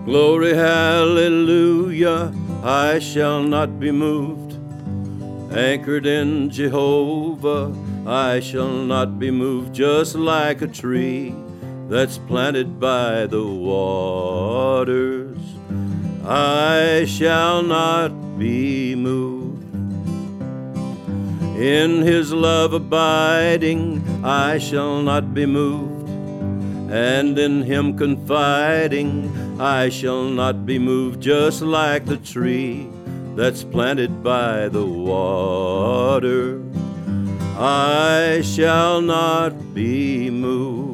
Glory, hallelujah, I shall not be moved. Anchored in Jehovah, I shall not be moved. Just like a tree that's planted by the waters, I shall not be moved. In his love abiding, I shall not be moved. And in him confiding, I shall not be moved. Just like the tree that's planted by the water, I shall not be moved.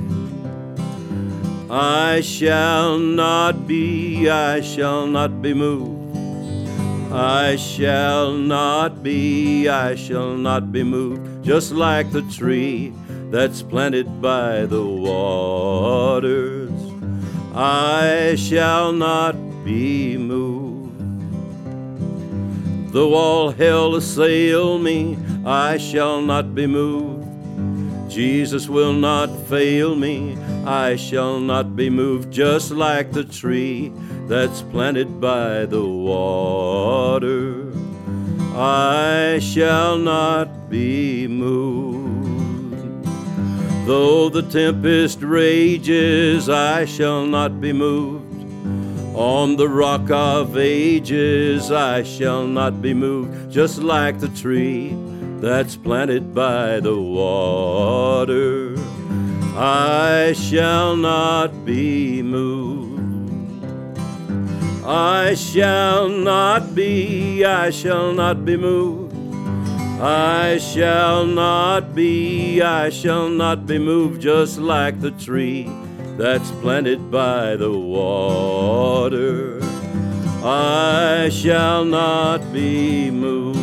I shall not be moved. I shall not be moved. Just like the tree that's planted by the waters, I shall not be moved. Though all hell assail me, I shall not be moved. Jesus will not fail me, I shall not be moved. Just like the tree that's planted by the water, I shall not be moved. Though the tempest rages, I shall not be moved. On the rock of ages, I shall not be moved. Just like the tree that's planted by the water, I shall not be moved. I shall not be moved. I shall not be moved. Just like the tree that's planted by the water, I shall not be moved.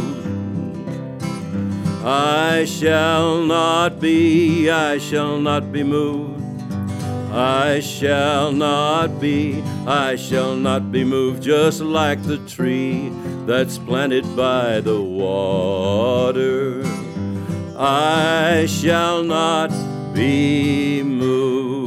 I shall not be moved. I shall not be moved. Just like the tree that's planted by the water, I shall not be moved.